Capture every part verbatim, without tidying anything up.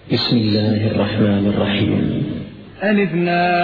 بسم الله الرحمن الرحيم. ألف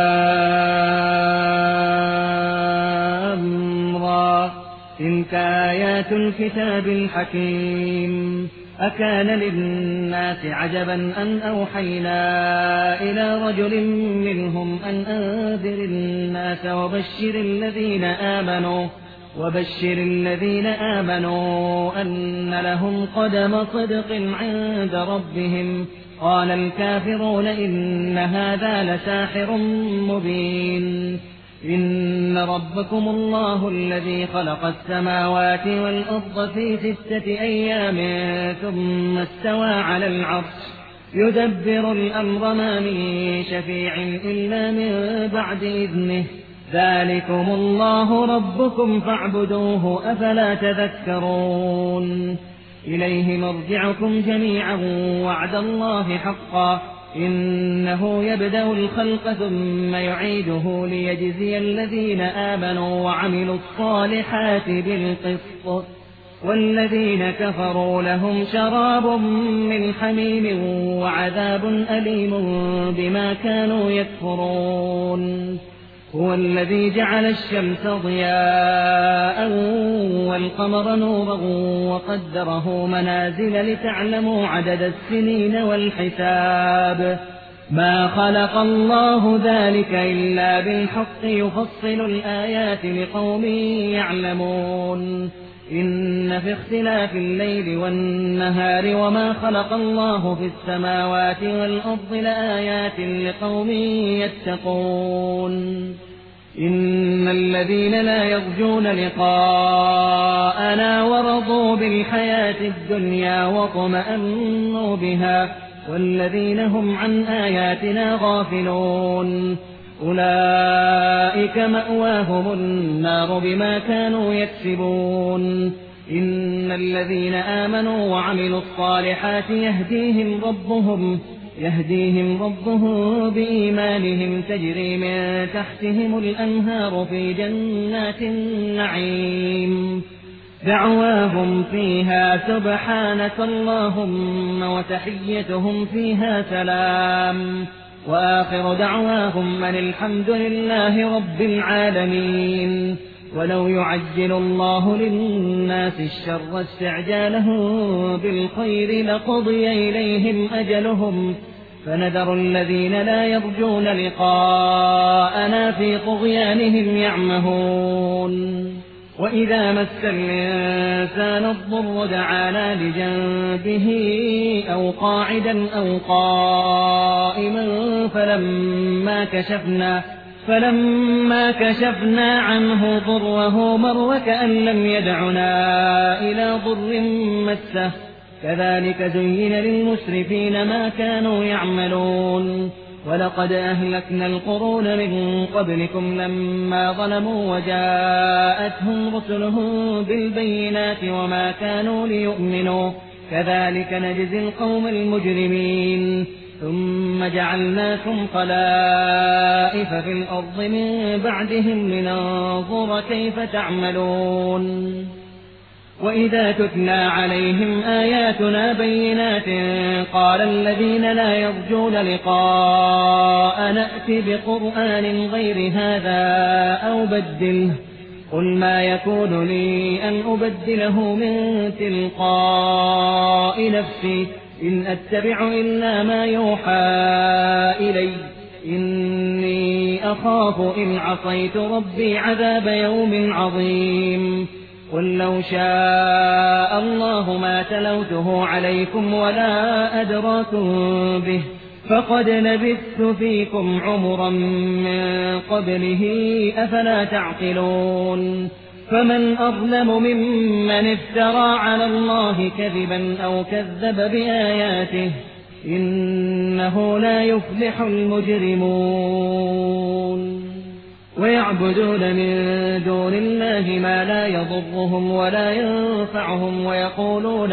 لام را تلك آيات الكتاب الحكيم. أكان للناس عجبا أن أوحينا إلى رجل منهم أن أنذر الناس وبشر الذين آمنوا وبشر الذين آمنوا أن لهم قدم صدق عند ربهم. قال الكافرون إن هذا لساحر مبين. إن ربكم الله الذي خلق السماوات والأرض في ستة أيام ثم استوى على العرش يدبر الأمر ما من شفيع إلا من بعد إذنه. ذلكم الله ربكم فاعبدوه أفلا تذكرون. إليه مرجعكم جميعا وعد الله حقا إنه يبدأ الخلق ثم يعيده ليجزي الذين آمنوا وعملوا الصالحات بالقسط والذين كفروا لهم شراب من حميم وعذاب أليم بما كانوا يكفرون. هو الذي جعل الشمس ضياء والقمر نورا وقدره منازل لتعلموا عدد السنين والحساب. ما خلق الله ذلك إلا بالحق يفصل الآيات لقوم يعلمون. إن في اختلاف الليل والنهار وما خلق الله في السماوات والأرض لآيات لقوم يتقون. إن الذين لا يرجون لقاءنا ورضوا بالحياة الدنيا واطمأنوا بها والذين هم عن آياتنا غافلون أولئك مأواهم النار بما كانوا يكسبون. إن الذين آمنوا وعملوا الصالحات يهديهم ربهم يهديهم ربهم بإيمانهم تجري من تحتهم الأنهار في جنات النعيم. دعواهم فيها سبحانك اللهم وتحيتهم فيها سلام وآخر دعواهم أن الحمد لله رب العالمين. ولو يعجل الله للناس الشر استعجالهم بالخير لقضي إليهم أجلهم فنذر الذين لا يرجون لقاءنا في طغيانهم يعمهون. وإذا مس الإنسان الضر دعانا لجنبه أو قاعدا أو قائما فلما كشفنا فلما كشفنا عنه ضره مر وكأن لم يدعنا إلى ضر مسه. كذلك زين للمسرفين ما كانوا يعملون. ولقد أهلكنا القرون من قبلكم لما ظلموا وجاءتهم رسلهم بالبينات وما كانوا ليؤمنوا كذلك نجزي القوم المجرمين. ثم جعلناكم خلائف في الأرض من بعدهم لننظر كيف تعملون. وإذا تتلى عليهم آياتنا بينات قال الذين لا يرجون لقاء نأت بقرآن غير هذا أو بدله قل ما يكون لي أن أبدله من تلقاء نفسي إن أتبع إلا ما يوحى إلي إني أخاف إن عصيت ربي عذاب يوم عظيم. قل لو شاء الله ما تلوته عليكم ولا أدراكم به فقد لبثت فيكم عمرا من قبله أفلا تعقلون. فمن أظلم ممن افترى على الله كذبا أو كذب بآياته إنه لا يفلح المجرمون. ويعبدون من دون الله ما لا يضرهم ولا ينفعهم ويقولون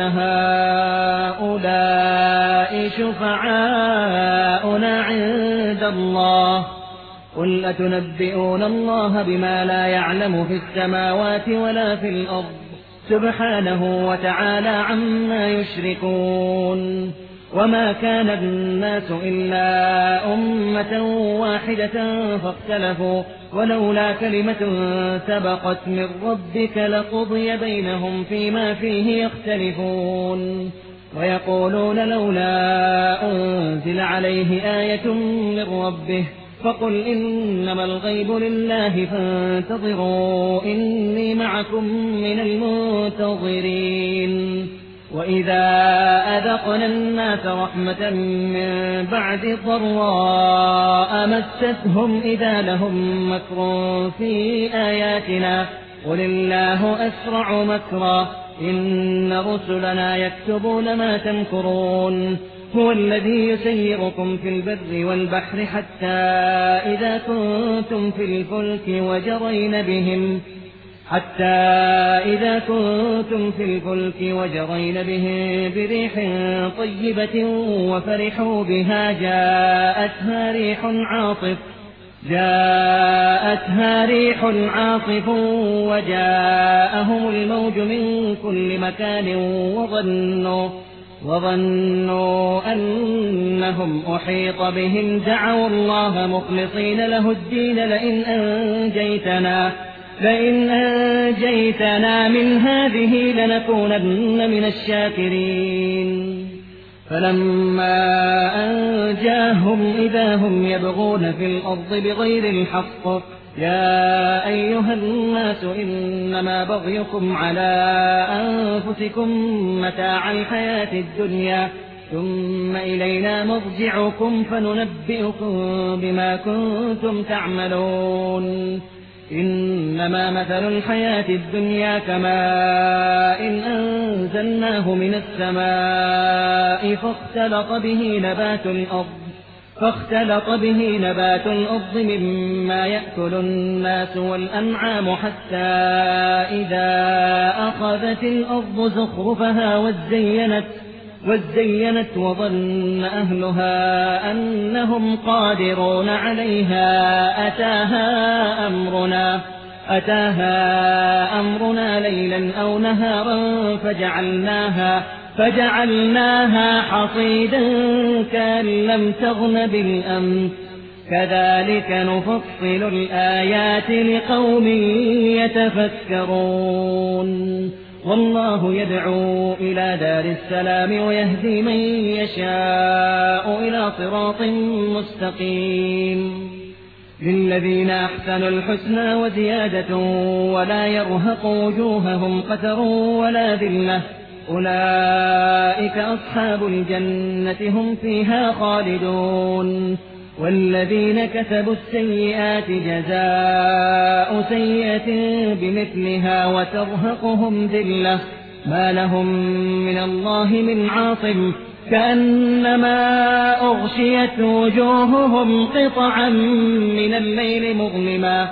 هؤلاء شفعاؤنا عند الله قل أتنبئون الله بما لا يعلم في السماوات ولا في الأرض سبحانه وتعالى عما يشركون. وما كان الناس إلا أمة واحدة فاختلفوا ولولا كلمة سبقت من ربك لقضي بينهم فيما فيه يختلفون ويقولون لولا أنزل عليه آية من ربه فقل إنما الغيب لله فانتظروا إني معكم من المنتظرين وإذا أذقنا الناس رحمة من بعد ضراء مستهم إذا لهم مكر في آياتنا قل الله أسرع مكرا إن رسلنا يكتبون ما تمكرون هو الذي يسيركم في البر والبحر حتى إذا كنتم في الفلك وجرين بهم حتى إذا كنتم في الفلك وجرين بهم بريح طيبة وفرحوا بها جاءتها ريح عاصف جاءتها ريح عاصف وجاءهم الموج من كل مكان وظنوا وظنوا أنهم أحيط بهم دعوا الله مخلصين له الدين لئن أنجيتنا لئن أنجيتنا من هذه لنكونن من الشاكرين فلما أنجاهم إذا هم يبغون في الأرض بغير الحق يا أيها الناس إنما بغيكم على أنفسكم متاع الحياة الدنيا ثم إلينا مرجعكم فننبئكم بما كنتم تعملون إنما مثل الحياة الدنيا كماء إن أنزلناه من السماء فاختلط به نبات الأرض فاختلط به نبات الأرض مما يأكل الناس والأنعام حتى إذا أخذت الأرض زخرفها وزينت وزينت وظن أهلها أنهم قادرون عليها أتاها أمرنا أتاها أمرنا ليلا أو نهارا فجعلناها فجعلناها حصيدا كأن لم تغن بالأمس كذلك نفصل الآيات لقوم يتفكرون والله يدعو إلى دار السلام ويهدي من يشاء إلى صراط مستقيم للذين أحسنوا الحسنى وزيادة ولا يرهق وجوههم قتر ولا ذلة أولئك أصحاب الجنة هم فيها خالدون والذين كسبوا السيئات جزاء سيئة بمثلها وترهقهم ذلة ما لهم من الله من عاصم كأنما أغشيت وجوههم قطعا من الليل مظلما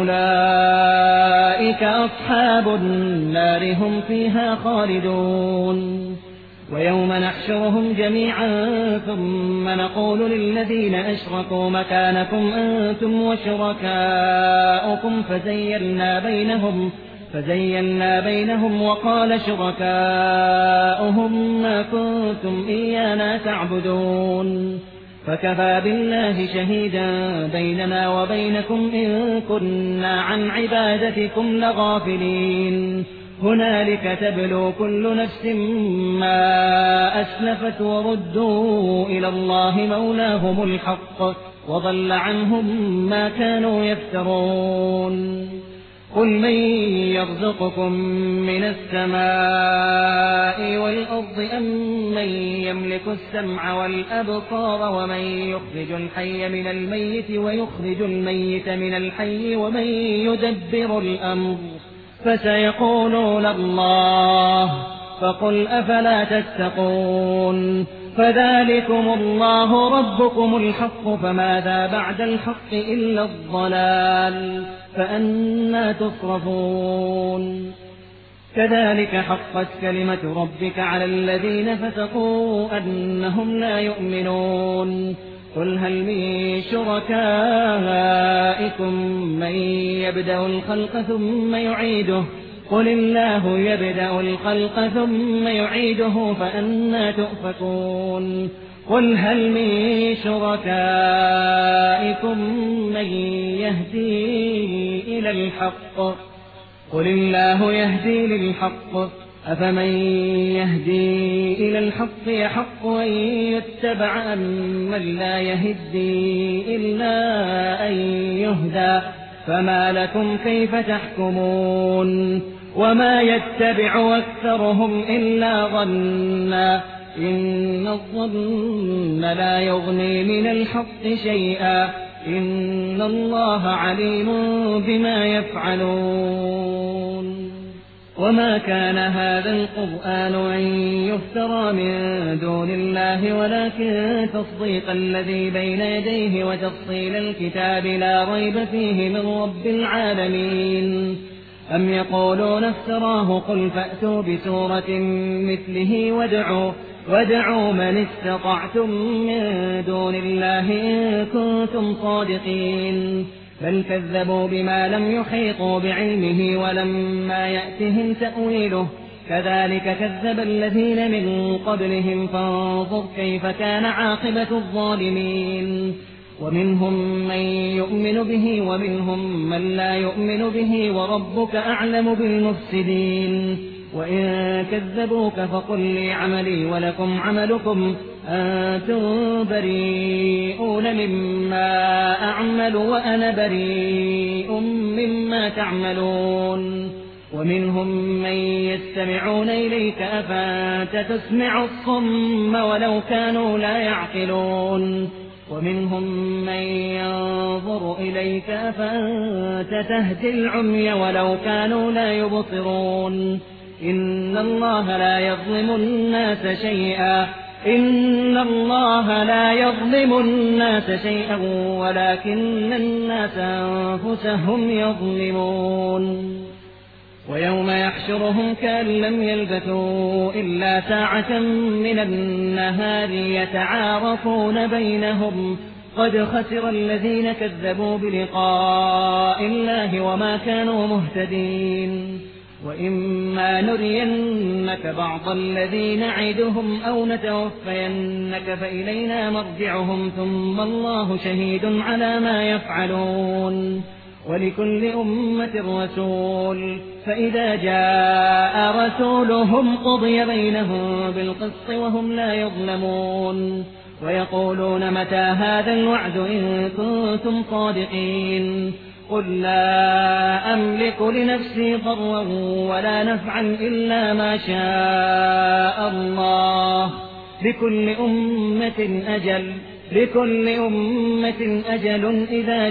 أولئك أصحاب النار هم فيها خالدون ويوم نحشرهم جميعا ثم نقول للذين أشركوا مكانكم أنتم وشركاؤكم فزيلنا بينهم فزيلنا بينهم وقال شركاؤهم ما كنتم إيانا تعبدون فكفى بالله شهيدا بيننا وبينكم إن كنا عن عبادتكم لغافلين هنالك تبلو كل نفس ما أسلفت وردوا إلى الله مولاهم الحق وضل عنهم ما كانوا يفترون قل من يرزقكم من السماء والأرض أم من يملك السمع والأبصار ومن يخرج الحي من الميت ويخرج الميت من الحي ومن يدبر الأمر فسيقولون الله فقل أفلا تتقون فذلكم الله ربكم الحق فماذا بعد الحق إلا الضلال فأنى تصرفون كذلك حقت كلمة ربك على الذين فسقوا أنهم لا يؤمنون قل هل من شركائكم من يبدأ الخلق ثم يعيده قل الله يبدأ الخلق ثم يعيده فأنى تؤفكون قل هل من شركائكم من يهدي إلى الحق قل الله يهدي للحق أفمن يهدي إلى الحق يحق أن يتبع أمن لا يهدي إلا أن يهدى فما لكم كيف تحكمون وما يتبع أكثرهم إلا ظنا إن الظن لا يغني من الحق شيئا إن الله عليم بما يفعلون وما كان هذا القرآن أن يفترى من دون الله ولكن تصديق الذي بين يديه وتفصيل الكتاب لا ريب فيه من رب العالمين أم يقولون افتراه قل فأتوا بسورة مثله وادعوا وادعوا من استطعتم من دون الله إن كنتم صادقين بل كذبوا بما لم يحيطوا بعلمه ولما يأتهم تأويله كذلك كذب الذين من قبلهم فانظر كيف كان عاقبة الظالمين ومنهم من يؤمن به ومنهم من لا يؤمن به وربك أعلم بالمفسدين وإن كذبوك فقل لي عملي ولكم عملكم أنتم بريئون مما أعمل وأنا بريء مما تعملون ومنهم من يستمعون إليك أفأنت تسمع الصم ولو كانوا لا يعقلون ومنهم من ينظر إليك أفأنت تهدي العمي ولو كانوا لا يبصرون إن الله لا يظلم الناس شيئا إن الله لا يظلم الناس شيئا ولكن الناس أنفسهم يظلمون ويوم يحشرهم كأن لم يلبثوا إلا ساعة من النهار يتعارفون بينهم قد خسر الذين كذبوا بلقاء الله وما كانوا مهتدين وإما نرينك بعض الذي نعدهم أو نتوفينك فإلينا مرجعهم ثم الله شهيد على ما يفعلون ولكل أمة رسول فإذا جاء رسولهم قضي بينهم بالقسط وهم لا يظلمون ويقولون متى هذا الوعد إن كنتم صادقين قل لا أملك لنفسي ضرا ولا نفعا إلا ما شاء الله لكل أمة أجل لكل أمة أجل إذا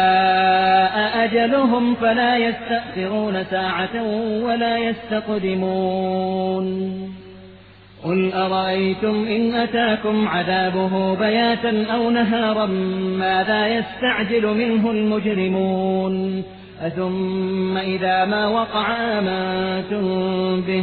جاء أجلهم فلا يستأخرون ساعة ولا يستقدمون قل أرأيتم إن أتاكم عذابه بياتا أو نهارا ماذا يستعجل منه المجرمون أثم إذا ما وقع آمنتم به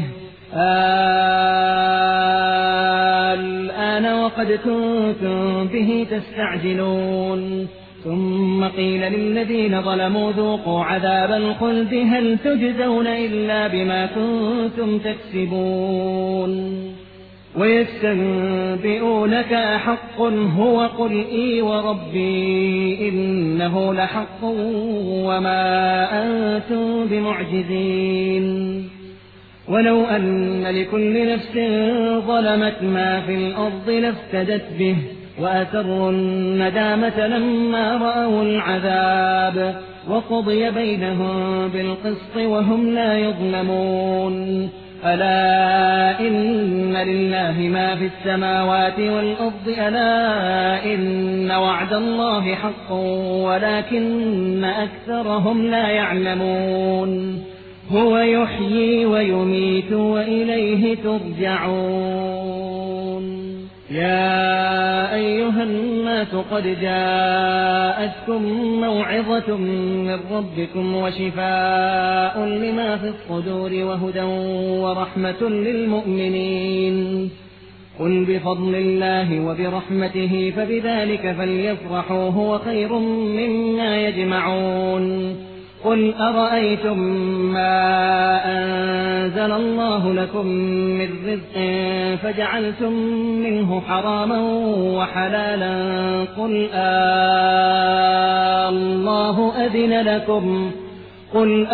الآن وقد كنتم به تستعجلون ثم قيل للذين ظلموا ذوقوا عذاب الخلد هل تجزون إلا بما كنتم تكسبون ويستنبئونك أحق هو قل إي وربي إنه لحق وما أنتم بمعجزين ولو أن لكل نفس ظلمت ما في الأرض لافتدت به وأسروا الندامة لما رأوا العذاب وقضي بينهم بالقسط وهم لا يظلمون ألا إن لله ما في السماوات والأرض ألا إن وعد الله حق ولكن أكثرهم لا يعلمون هو يحيي ويميت وإليه ترجعون يا أيها الناس قد جاءتكم موعظة من ربكم وشفاء لما في الصدور وهدى ورحمة للمؤمنين قل بفضل الله وبرحمته فبذلك فليفرحوا هو خير مما يجمعون قل أرأيتم ما أنزل الله لكم من رزق فجعلتم منه حراما وحلالا قل آه الله أذن لكم قل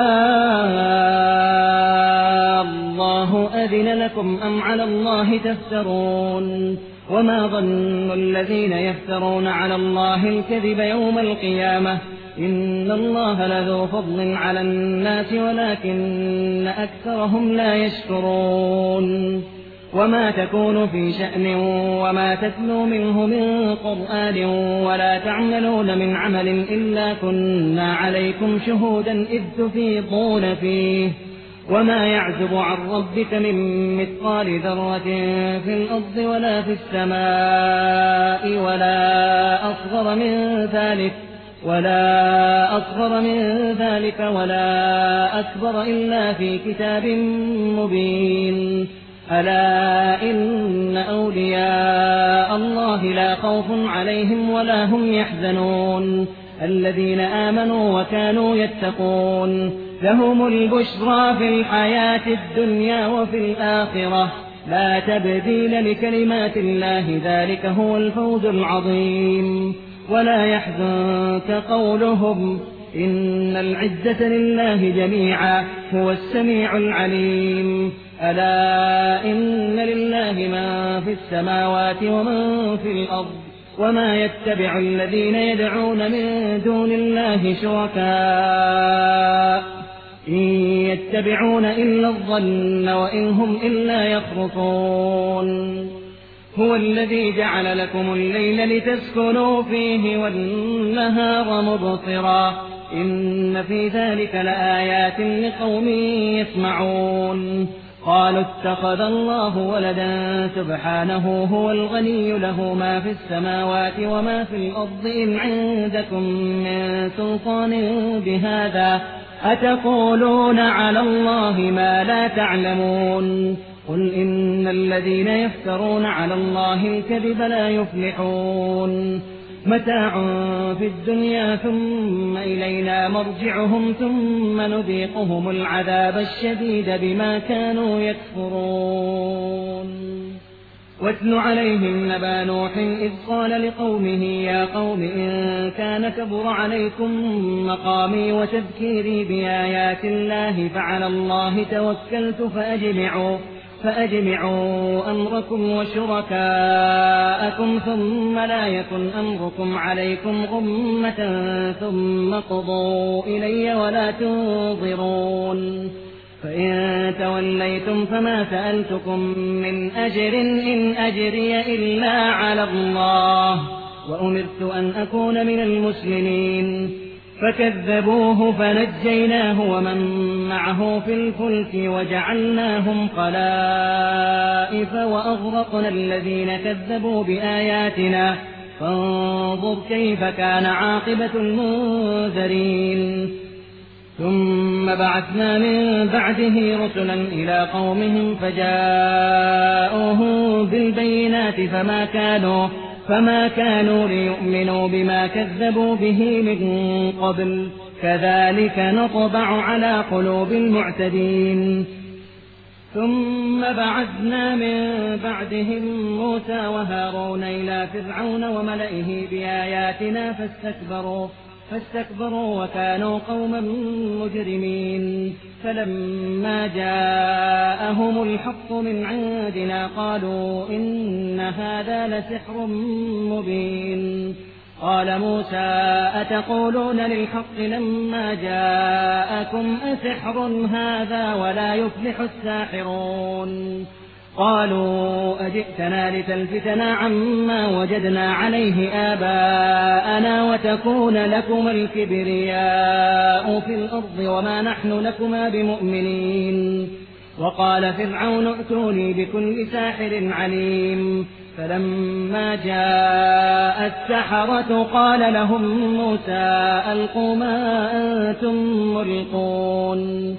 آه الله أذن لكم أم على الله تفترون وما ظن الذين يفترون على الله الكذب يوم القيامة إن الله لذو فضل على الناس ولكن أكثرهم لا يشكرون وما تكون في شأن وما تتلو منه من قرآن ولا تعملون من عمل إلا كنا عليكم شهودا إذ تفيضون فيه وما يعزب عن ربك من مثقال ذرة في الأرض ولا في السماء ولا أصغر من ذلك ولا أصغر من ذلك ولا أكبر إلا في كتاب مبين ألا إن أولياء الله لا خوف عليهم ولا هم يحزنون الذين آمنوا وكانوا يتقون لهم البشرى في الحياة الدنيا وفي الآخرة لا تبديل لكلمات الله ذلك هو الفوز العظيم ولا يحزنك قولهم إن العزة لله جميعا هو السميع العليم ألا إن لله من في السماوات ومن في الأرض وما يتبع الذين يدعون من دون الله شركاء إن يتبعون إلا الظن وإن هم إلا يخرصون هو الذي جعل لكم الليل لتسكنوا فيه والنهار مبصرا إن في ذلك لآيات لقوم يسمعون قالوا اتخذ الله ولدا سبحانه هو الغني له ما في السماوات وما في الأرض إن عندكم من سلطان بهذا أتقولون على الله ما لا تعلمون قل إن الذين يفترون على الله الكذب لا يفلحون متاع في الدنيا ثم إلينا مرجعهم ثم نذيقهم العذاب الشديد بما كانوا يكفرون واتل عليهم نبأ نوح إذ قال لقومه يا قوم إن كان كبر عليكم مقامي وتذكيري بآيات الله فعلى الله توكلت فأجمعوا فأجمعوا أمركم وشركاءكم ثم لا يكن أمركم عليكم غمة ثم قضوا إلي ولا تنظرون فإن توليتم فما سألتكم من أجر إن أجري إلا على الله وأمرت أن أكون من المسلمين فكذبوه فنجيناه ومن معه في الفلك وجعلناهم خلائف وأغرقنا الذين كذبوا بآياتنا فانظر كيف كان عاقبة المنذرين ثم بعثنا من بعده رسلا إلى قومهم فجاءوهم بالبينات فما كانوا فما كانوا ليؤمنوا بما كذبوا به من قبل كذلك نطبع على قلوب المعتدين ثم بعثنا من بعدهم موسى وهارون إلى فرعون وملئه بآياتنا فاستكبروا فاستكبروا وكانوا قوما مجرمين فلما جاءهم الحق من عندنا قالوا إن هذا لسحر مبين قال موسى أتقولون للحق لما جاءكم أسحر هذا ولا يفلح الساحرون قالوا أجئتنا لتلفتنا عما وجدنا عليه آباءنا وتكون لكما الكبرياء في الأرض وما نحن لكما بمؤمنين وقال فرعون ائتوني بكل ساحر عليم فلما جاء السحرة قال لهم موسى ألقوا ما أنتم ملقون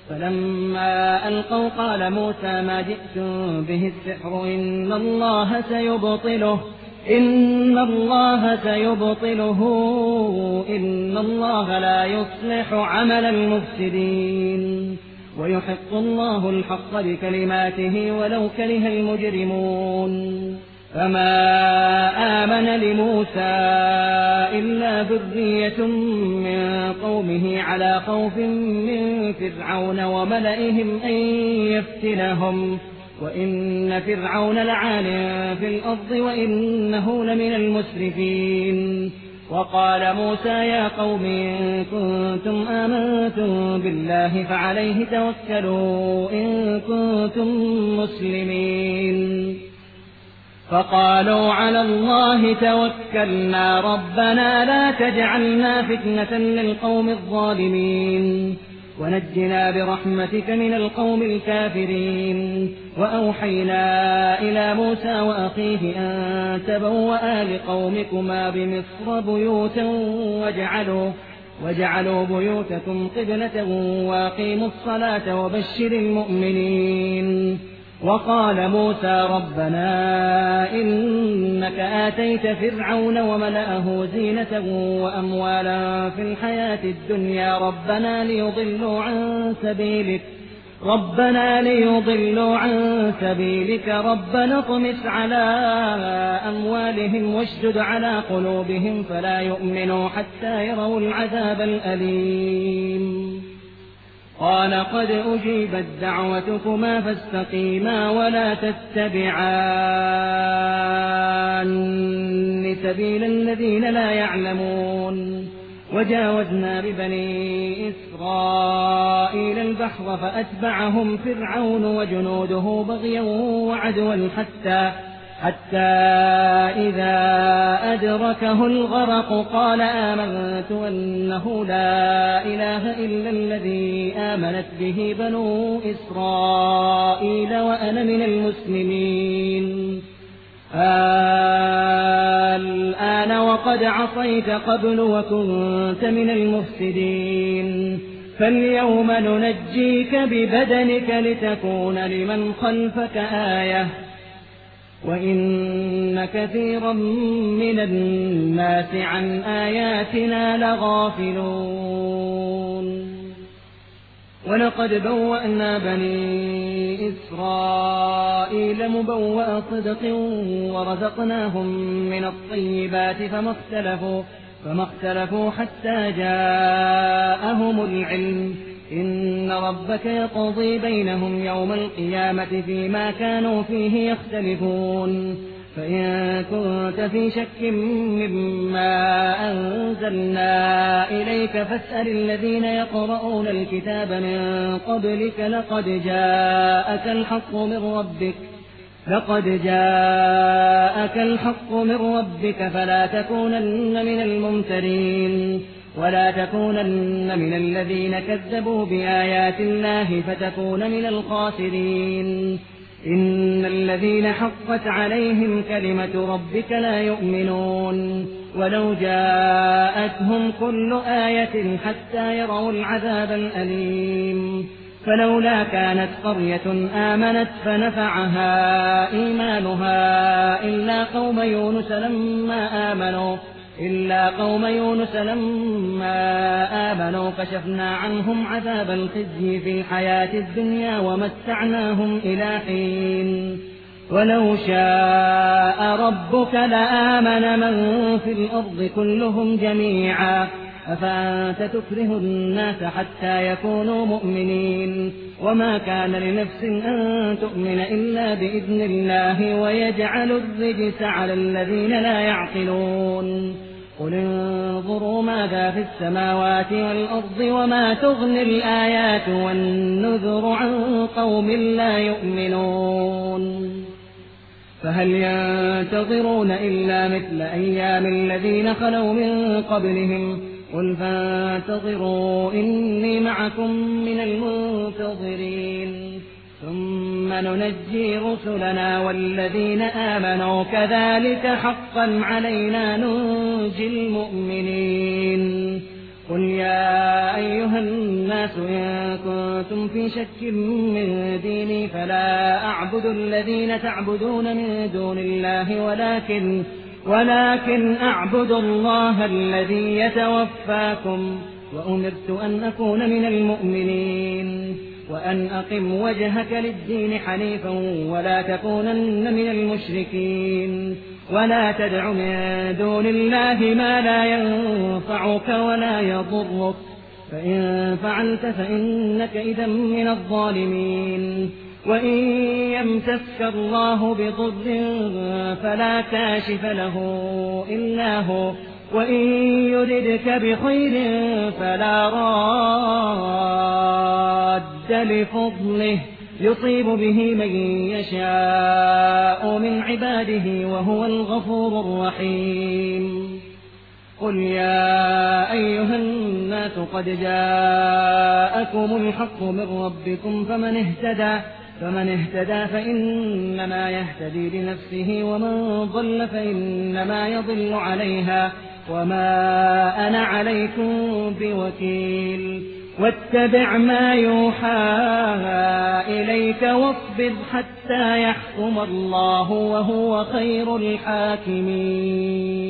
فلما ألقوا قال موسى ما جئتم به السحر إن الله سيبطله إن الله سيبطله إن الله لا يصلح عمل المفسدين ويحق الله الحق بكلماته ولو كره المجرمون فما آمن لموسى إلا ذرية من قومه على خوف من فرعون وملئهم أن يفتنهم وإن فرعون لعال في الأرض وإنه لمن المسرفين وقال موسى يا قوم إن كنتم آمنتم بالله فعليه توكلوا إن كنتم مسلمين فقالوا على الله توكلنا ربنا لا تجعلنا فتنة للقوم الظالمين ونجنا برحمتك من القوم الكافرين وأوحينا إلى موسى وأخيه أن تبوأ لقومكما بمصر بيوتا واجعلوا, واجعلوا بيوتكم قبلة وأقيموا الصلاة وبشر المؤمنين وقال موسى ربنا إنك آتيت فرعون وملأه زينة وأموالا في الحياة الدنيا ربنا ليضلوا عن سبيلك ربنا ليضلوا عن سبيلك ربنا اطمس على أموالهم واشدد على قلوبهم فلا يؤمنوا حتى يروا العذاب الأليم قال قد أجيبت دعوتكما فاستقيما ولا تتبعان سبيل الذين لا يعلمون وجاوزنا ببني إسرائيل البحر فأتبعهم فرعون وجنوده بغيا وعدوا حتى حتى إذا أدركه الغرق قال آمنت أنه لا إله إلا الذي آمنت به بنو إسرائيل وأنا من المسلمين الآن وقد عصيت قبل وكنت من المفسدين فاليوم ننجيك ببدنك لتكون لمن خلفك آية وإن كثيرا من الناس عن آياتنا لغافلون ولقد بوأنا بني إسرائيل مبوأ صدق ورزقناهم من الطيبات فما اختلفوا, فما اختلفوا حتى جاءهم العلم إن ربك يقضي بينهم يوم القيامة فيما كانوا فيه يختلفون فإن كنت في شك مما أنزلنا إليك فاسأل الذين يقرؤون الكتاب من قبلك لقد جاءك الحق من ربك لقد جاءك الحق من ربك فلا تكونن من الممترين ولا تكونن من الذين كذبوا بآيات الله فتكون من الخاسرين إن الذين حقت عليهم كلمة ربك لا يؤمنون ولو جاءتهم كل آية حتى يروا العذاب الأليم فلولا كانت قرية آمنت فنفعها إيمانها إلا قوم يونس لما آمنوا إلا قوم يونس لما آمنوا كشفنا عنهم عذاب الخزي في الحياة الدنيا ومتعناهم إلى حين ولو شاء ربك لآمن من في الأرض كلهم جميعا أفأنت تكره الناس حتى يكونوا مؤمنين وما كان لنفس أن تؤمن إلا بإذن الله ويجعل الرجس على الذين لا يعقلون قل انظروا ماذا في السماوات والأرض وما تغني الآيات والنذر عن قوم لا يؤمنون فهل ينتظرون إلا مثل أيام الذين خلوا من قبلهم قل فانتظروا إني معكم من المنتظرين ثم ننجي رسلنا والذين آمنوا كذلك حقا علينا ننجي المؤمنين قل يا أيها الناس إن كنتم في شك من ديني فلا أعبد الذين تعبدون من دون الله ولكن ولكن أعبد الله الذي يتوفاكم وأمرت أن أكون من المؤمنين وأن أقم وجهك للدين حنيفا ولا تكونن من المشركين ولا تدع من دون الله ما لا ينفعك ولا يضرك فإن فعلت فإنك إذا من الظالمين وإن يمسسك الله بضر فلا كاشف له إلا هو وإن يردك بخير فلا راد لفضله يصيب به من يشاء من عباده وهو الغفور الرحيم قل يا أيها الناس قد جاءكم الحق من ربكم فمن اهتدى فمن اهتدى فإنما يهتدي لنفسه ومن ضل فإنما يضل عليها وما أنا عليكم بوكيل واتبع ما يوحى إليك واصبر حتى يحكم الله وهو خير الحاكمين.